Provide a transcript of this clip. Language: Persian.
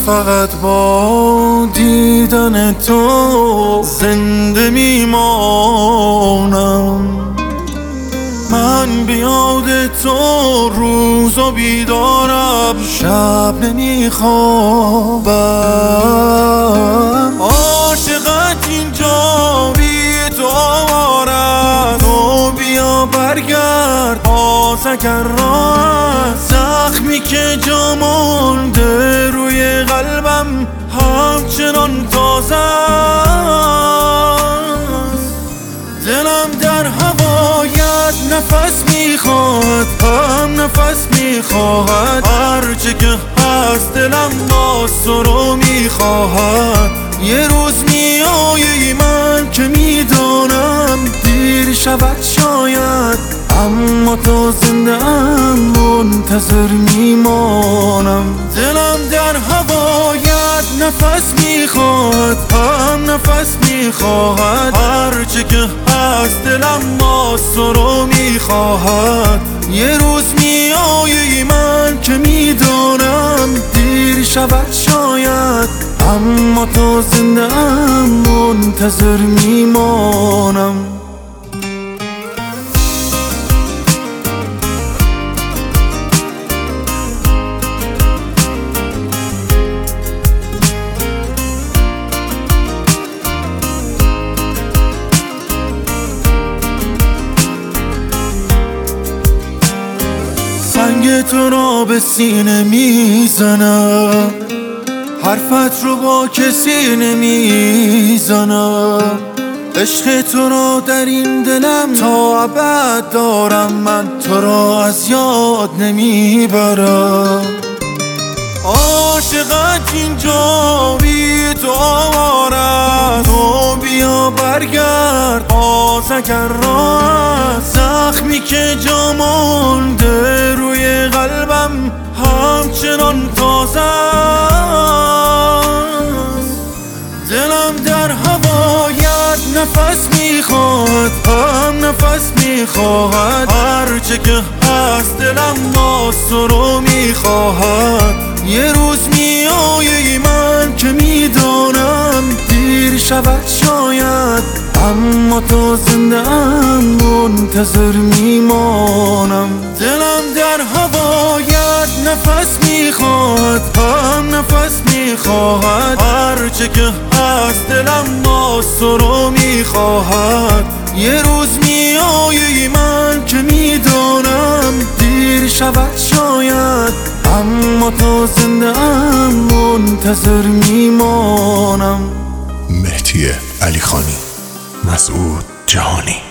فقط با دیدن تو زنده میمانم. من بیاد تو روز و بیدارم، شب نمیخوابم. عاشقت اینجا بی تو آوارم، تو بیا برگرد آزگر را. زخمی که جا مانده روی قلبم همچنان تازه است. دلم در هوایت نفس میخواد، هم نفس میخواهد. هرچه که هست دلم باز تو رو میخواهد. یه روز میایی من که میدانم دیر شود شاید، اما تا زنده ام منتظر میمانم. دلم در هوایت نفس میخواد، هم نفس میخواهد. هرچه که هست دلم باز تو رو میخواهد. یه روز میایی من که میدانم دیر شود شاید، اما تا زنده ام منتظر میمانم. سنگ تو را به سینه میزنم، حرفت رو با کسی نمیزنم. عشق تو را در این دلم تا ابد دارم، من تو را از یاد نمیبرم. عاشقت اینجا بی تو آوارم، تو بیا برگرد آزگر را. زخمی که جا مانده روی قلبم همچنان تازه است. دلم در هوایت نفس میخواد، هم نفس میخواهد. هرچه که هست دلم باز تو رو میخواهد. یه روز میایی من که میدانم دیر شود شاید، اما تا زنده ام منتظر میمانم. دلم در هوایت نفس میخواد، هم نفس میخواهد. هرچه که هست دلم باز تو رو میخواهد. یه روز میایی من که میدانم دیر شود شاید، اما تا زنده ام منتظر میمانم. مهدی علیخانی، مسعود جهانی.